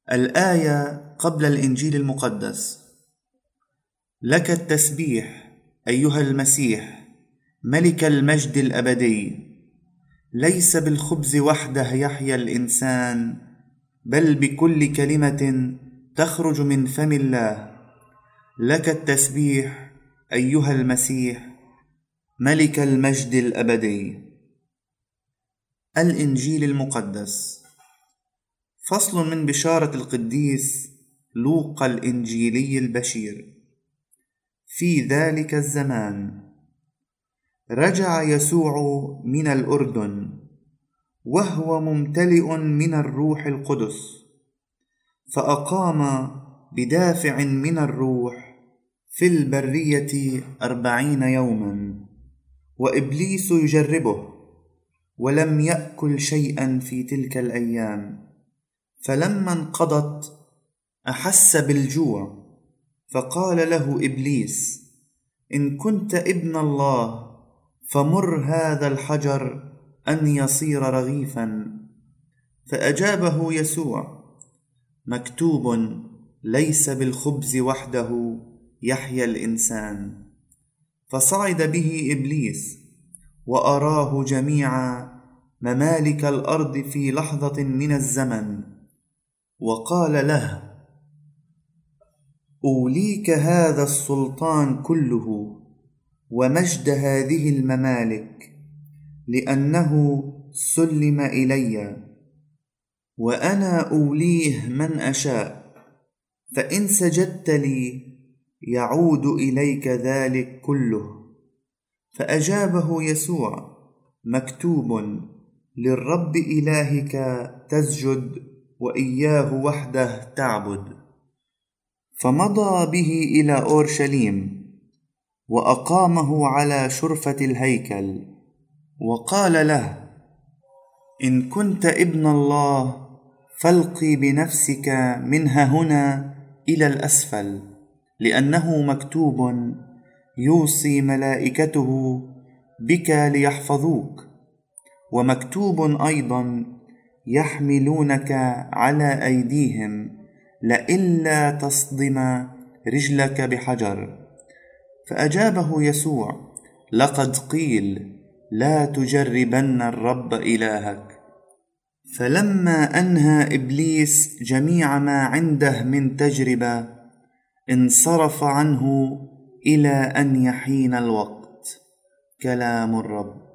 الآية قبل الإنجيل المقدس: لك التسبيح أيها المسيح ملك المجد الأبدي. ليس بالخبز وحده يحيا الإنسان، بل بكل كلمة تخرج من فم الله. لك التسبيح أيها المسيح ملك المجد الأبدي. الإنجيل المقدس. فصل من بشارة القديس لوقا الإنجيلي البشير. في ذلك الزمان رجع يسوع من الأردن وهو ممتلئ من الروح القدس، فأقام بدافع من الروح في البرية 40 يوما، وإبليس يجربه، ولم يأكل شيئا في تلك الأيام. فلما انقضت أحس بالجوع، فقال له إبليس: إن كنت ابن الله فمر هذا الحجر أن يصير رغيفا. فأجابه يسوع: مكتوب: ليس بالخبز وحده يحيا الإنسان. فصعد به إبليس وأراه جميع ممالك الأرض في لحظة من الزمن، وقال له: أوليك هذا السلطان كله ومجد هذه الممالك، لأنه سلم إلي، وأنا أوليه من أشاء، فإن سجدت لي يعود إليك ذلك كله. فأجابه يسوع: مكتوب: للرب إلهك تسجد وإياه وحده تعبد. فمضى به إلى أورشليم وأقامه على شرفة الهيكل، وقال له: إن كنت ابن الله فالقي بنفسك منها هنا إلى الأسفل، لأنه مكتوب: يوصي ملائكته بك ليحفظوك، ومكتوب أيضا: يحملونك على أيديهم لئلا تصدم رجلك بحجر. فأجابه يسوع: لقد قيل: لا تجربن الرب إلهك. فلما أنهى إبليس جميع ما عنده من تجربة، انصرف عنه إلى أن يحين الوقت. كلام الرب.